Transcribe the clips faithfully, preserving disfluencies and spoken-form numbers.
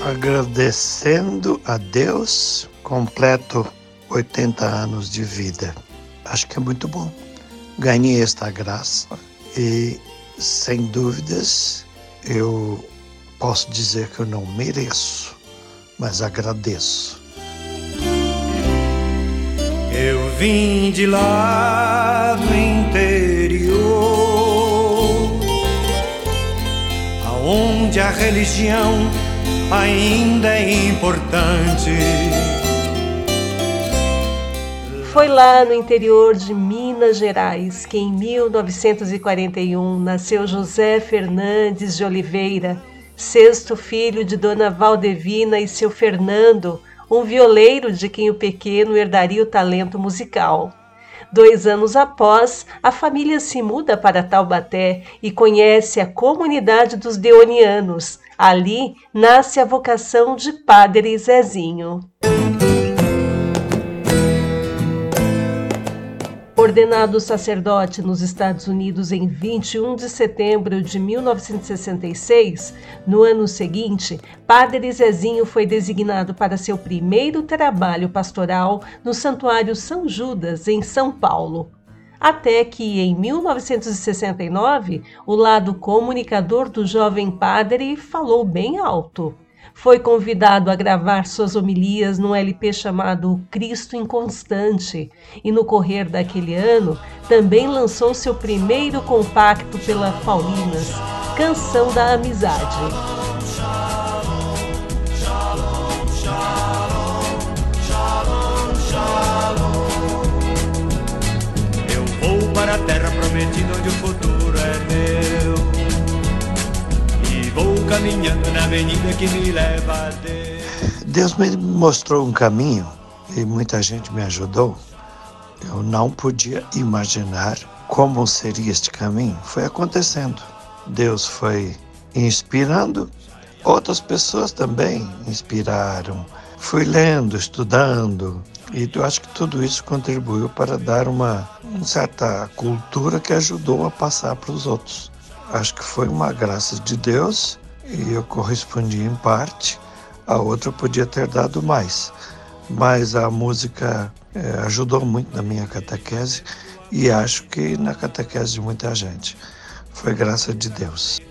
Agradecendo a Deus, completo oitenta anos de vida. Acho que é muito bom. Ganhei esta graça e, sem dúvidas, eu posso dizer que eu não mereço, mas agradeço. Eu vim de lá do interior, aonde a religião ainda é importante. Foi lá no interior de Minas Gerais que em mil novecentos e quarenta e um nasceu José Fernandes de Oliveira, sexto filho de Dona Valdevina e seu Fernando, um violeiro de quem o pequeno herdaria o talento musical. Dois anos após, a família se muda para Taubaté e conhece a comunidade dos deonianos. Ali nasce a vocação de Padre Zezinho. Ordenado sacerdote nos Estados Unidos em vinte e um de setembro de mil novecentos e sessenta e seis, no ano seguinte, Padre Zezinho foi designado para seu primeiro trabalho pastoral no Santuário São Judas, em São Paulo. Até que, em mil novecentos e sessenta e nove, o lado comunicador do jovem padre falou bem alto. Foi convidado a gravar suas homilias num L P chamado Cristo Inconstante e, no correr daquele ano, também lançou seu primeiro compacto pela Paulinas, Canção da Amizade. Eu vou para a terra prometida onde o futuro é meu, vou caminhando na avenida que me leva a Deus. Deus me mostrou um caminho e muita gente me ajudou. Eu não podia imaginar como seria este caminho. Foi acontecendo. Deus foi inspirando, outras pessoas também inspiraram. Fui lendo, estudando, e eu acho que tudo isso contribuiu para dar uma, uma certa cultura que ajudou a passar para os outros. Acho que foi uma graça de Deus e eu correspondi em parte. A outra podia ter dado mais, mas a música é, ajudou muito na minha catequese e acho que na catequese de muita gente. Foi graça de Deus.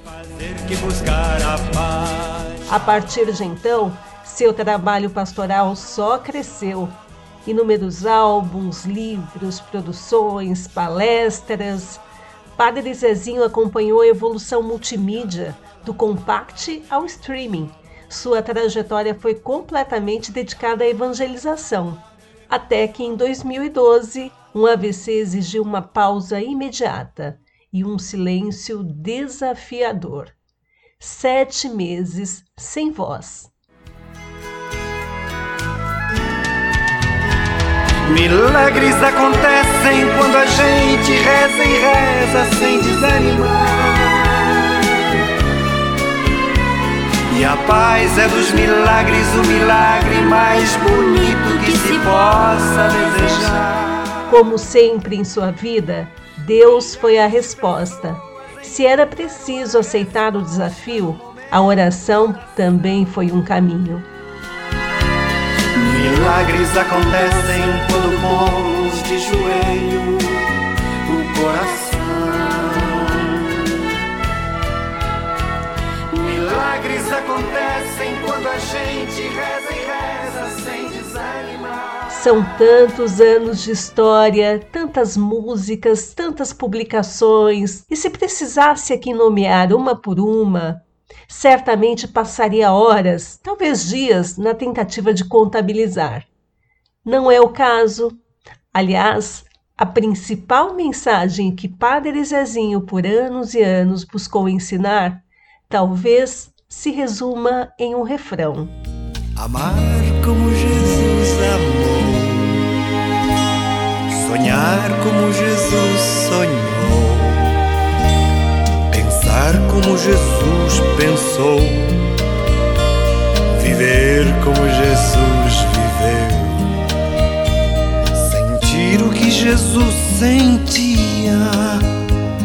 A partir de então, seu trabalho pastoral só cresceu. Inúmeros álbuns, livros, produções, palestras. Padre Zezinho acompanhou a evolução multimídia, do compact ao streaming. Sua trajetória foi completamente dedicada à evangelização. Até que em dois mil e doze, um A V C exigiu uma pausa imediata e um silêncio desafiador. Sete meses sem voz. Milagres acontecem quando a gente reza e reza sem desanimar. E a paz é dos milagres o milagre mais bonito que se possa desejar. Como sempre em sua vida, Deus foi a resposta. Se era preciso aceitar o desafio, a oração também foi um caminho. Milagres acontecem quando pomos de joelho o coração. Milagres acontecem quando a gente reza e reza sem desanimar. São tantos anos de história, tantas músicas, tantas publicações, e se precisasse aqui nomear uma por uma, certamente passaria horas, talvez dias, na tentativa de contabilizar. Não é o caso. Aliás, a principal mensagem que Padre Zezinho por anos e anos buscou ensinar, talvez se resuma em um refrão. Amar como Jesus amou, sonhar como Jesus sonhou, pensar como Jesus pensou, viver como Jesus viveu, sentir o que Jesus sentia,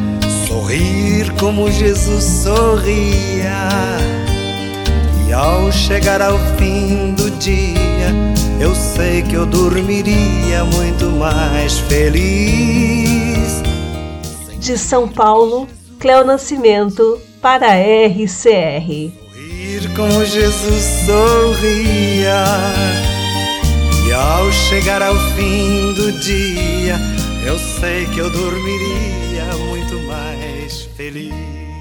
sorrir como Jesus sorria, e ao chegar ao fim do dia, eu sei que eu dormiria muito mais feliz. De São Paulo, Cléo Nascimento, para a R C R. Ir como Jesus sorria, e ao chegar ao fim do dia, eu sei que eu dormiria muito mais feliz.